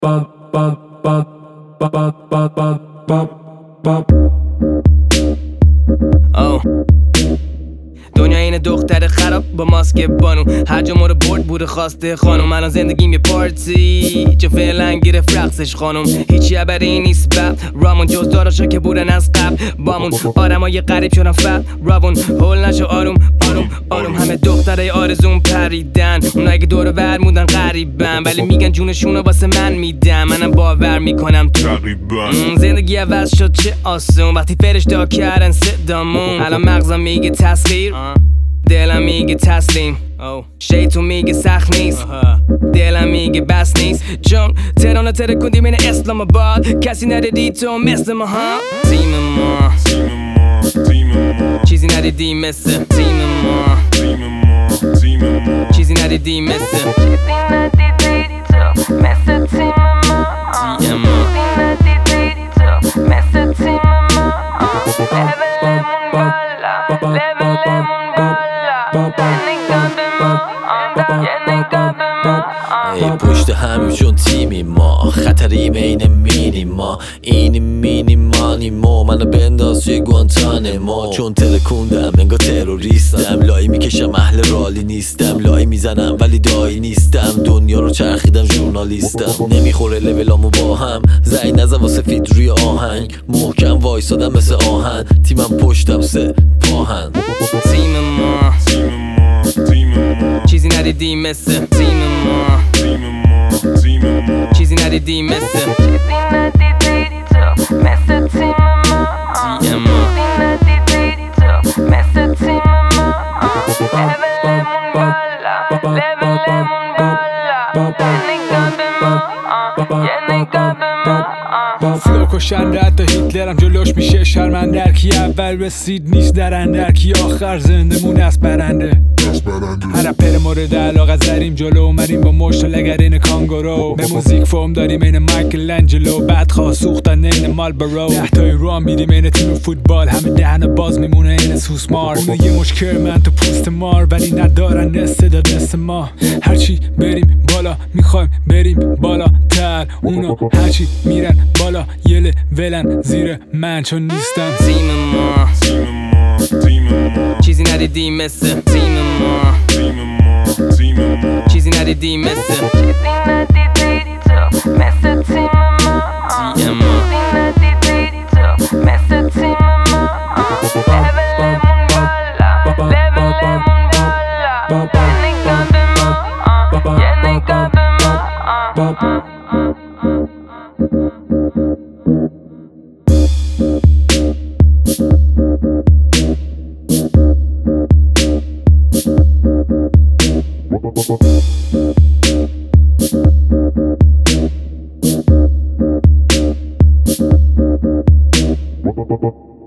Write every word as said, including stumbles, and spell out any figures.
آه دنیا این دختر خراب با ماسک بانو هر جا ما رو برد بوده خواسته خانم الان زندگیم یه پارتی چه فعلا گرفت رقصش خانم هیچی عبری نیست بب رامون جز داراشا که بودن از قبل بامون آدمای غریب شدن فب روون هول نشو آروم آروم آروم همه دخترای آرزون پریدن اونایی که دور ور موندن غریبن ولی میگن جونشونو واسه من میدم منم باور میکنم تقریبا زندگی عوض شد چه آسون وقتی فرشته کردن صدامون الان مغزم میگه تسخیر دلم میگه تسلیم شیطون میگه سخت نیست دلم میگه بس نیست چون تهران ترکوندی بین اسلام آباد کسی ندیدی تو مثل ما ها تیم ما چیزی ندیدی مثل تیم ما چیزی ندیدی مثل چیزی ندیدی تو مثل تیم ما تیم ما چیزی ندیدی تو مثل تیم ما لبلمون بالا لبلمون ای پشت هم چون تیمی ما خطریم این مینی ما این مینی مانی ما منو بنداز توی گوانتانمو چون ترکوندم انگار تروریستم لایی میکشم اهل رالی نیستم لایی میزنم ولی دایی نیستم دنیا رو چرخیدم ژورنالیستم نمیخوره لولامو با هم زنگ نزن واسه فید روی آهنگ محکم وایسادم مثل آهن تیمم پشتم سه پاهن تیم ما چیزی ندیدی مثل تیم ما چیزی ندیدی مثل چیزی ندیدی تو مثل تیم ما تیم ما چیزی ندیدی تو مثل تیم ما لبلمون بالا لبلمون بالا یه نگاه به ما یه نگاه به ما فلو کشنده حتی هیتلرم جلوش میشه شرمنده هر کی اول رسید نیست درنده هر کی آخر زنده مونه از برنده هر رپر مورد علاقه زدیم جلو اومدیم با مشت لگرین کانگورو به موزیک فرم داریم این مایکل انجلو بعد خواه سوختن این مالبرو ده تای رو هم بیدیم این تیم فوتبال همه دهن باز میمونه این سوسمار اونو یه مشکر من تو پوست مار ولی ندارن استعداد مثل ما هرچی بریم بالا میخوایم بریم بالا تر اونو هرچی میرن بالا یه ولن زیر من چون نیستم تیم ما چیزی ندیدی مثل تیم ما چیزی ندیدی مثل چیزی ندیدی تو مثل تیم ما تیم ما چیزی ندیدی تو مثل تیم ما لبلمون بالا لبلمون بالا یه نگاه به ما یه نگاه به ما Ba ba ba ba.